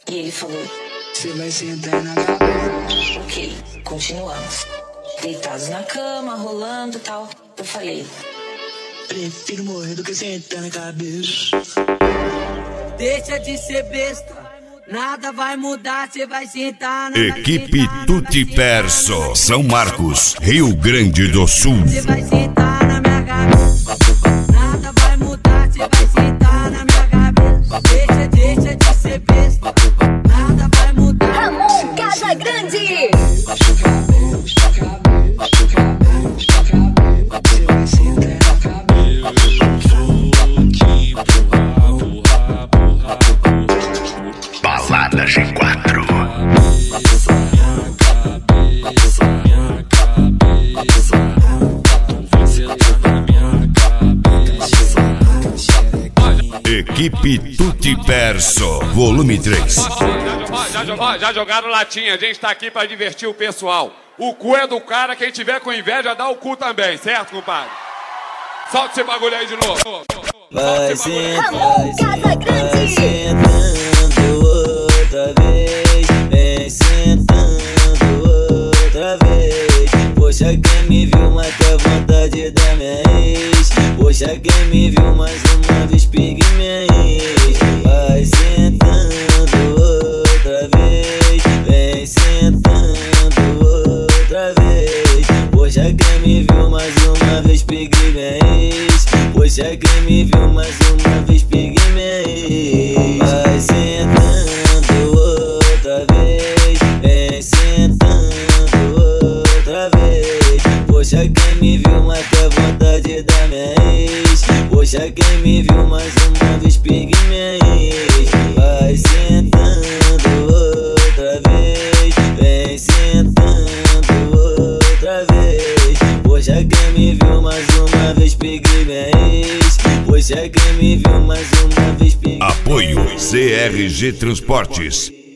E ele falou: Você vai sentar na cabeça. ok, continuamos. Deitados na cama, rolando e tal. Eu falei: Prefiro morrer do que sentar na cabeça. Deixa de ser besta, nada vai mudar, cê vai sentar na Equipe Tutti Perso, São Marcos, Rio Grande do Sul. Cê vai sentar na minha cabeça. Nada vai mudar, cê vai sentar na minha cabeça. Deixa de ser besta, nada vai mudar. Ramon Casa Grande. Balada G4. Equipe Tutti Perso, volume 3. Já jogaram latinha, a gente tá aqui pra divertir o pessoal. O cu é do cara, quem tiver com inveja dá o cu também, certo, compadre? Solta esse bagulho aí de novo. Vai Ramon Casa Grande. sentando outra vez, vem sentando outra vez. Poxa, quem me viu mata a vontade da minha ex. Poxa, quem me viu mais uma vez pegue minha ex. Vai sentando outra vez, vem sentando outra vez. Poxa, quem me viu mais uma vez pegue minha ex. Poxa, quem me viu mais uma vez pegue minha ex. Vai sentando outra vez, vem sentando outra vez. Poxa, quem me viu mata a vontade da minha ex. Poxa, quem me viu mais uma vez pegue minha ex. Vai sentando outra vez, vem sentando outra vez. Poxa, quem me viu mais uma vez pegue minha ex. Poxa, quem me viu mais uma vez pegue minha ex. Apoio CRG Transportes.